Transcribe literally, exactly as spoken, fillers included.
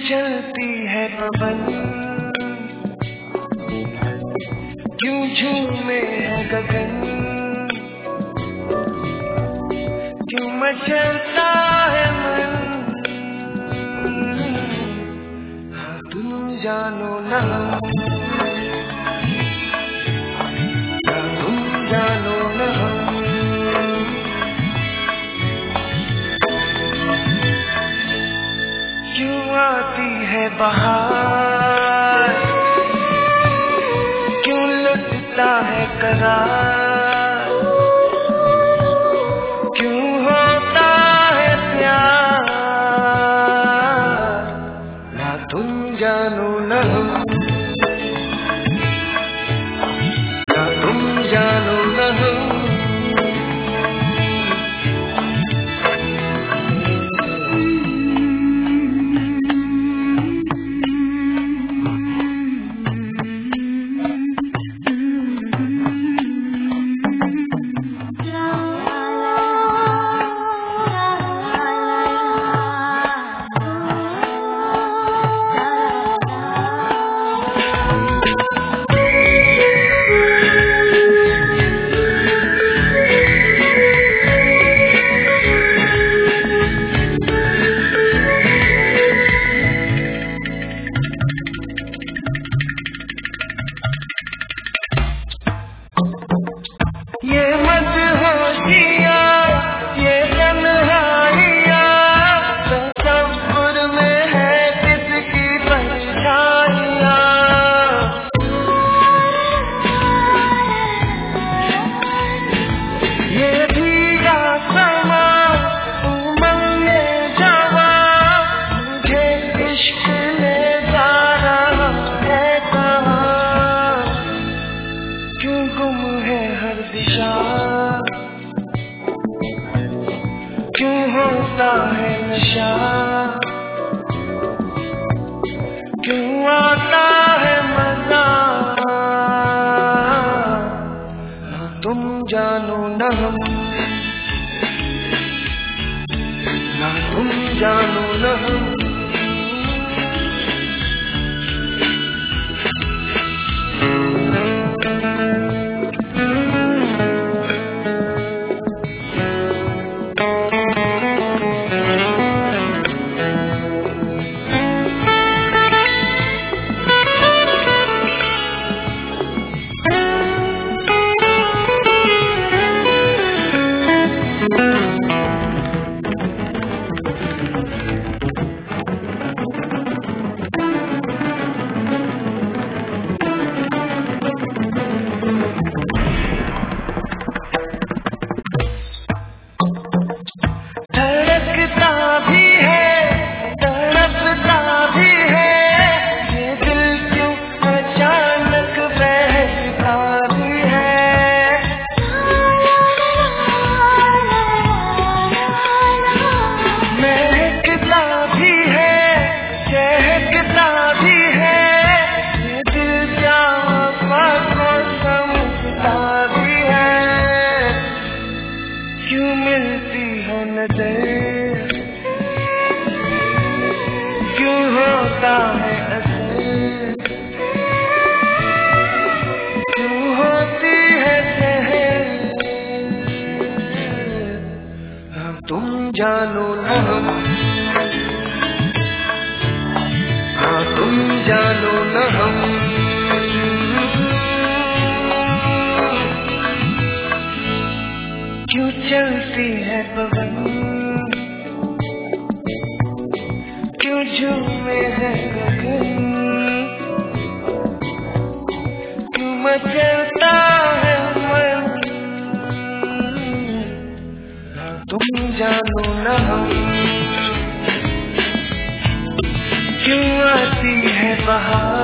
चलती है पवन, क्यों झूमे है गगन, क्यों मचलता है मन। हाँ तुम जानो ना, हाँ तुम जानो ना। क्यों आती है बहार, क्यों लुटता है करार, क्यों होता है प्यार। ना तुम जानो ना, ना तुम जानो ना। ये मदहोशियाँ, ये तन्हाइयाँ, तसव्वुर में है किसकी परछाइयाँ। ये भीगा समा, उमंगे जवां, मुझे इश्क ले जा रहा है कहाँ। क्यों गुम है हर दिशा, क्यों होता है नशा, क्यों आता है मजा। ना तुम जानो ना, ना तुम जानो ना। धड़कता भी है, तड़पता भी है, ये दिल क्यों अचानक बहकता भी है। महकता भी है, चहकता भी है, ये दिल क्या वफा को समझता भी है। क्यों मिलती हो नजर, क्यों होता है असर, क्यों होती है सहर। हाँ तुम जानो ना, हाँ तुम जानो ना। क्यों चलती है पवन, क्यों झूमे है गगन, क्यों मचलता है मन। ना तुम जानो ना, क्यों आती है बहार,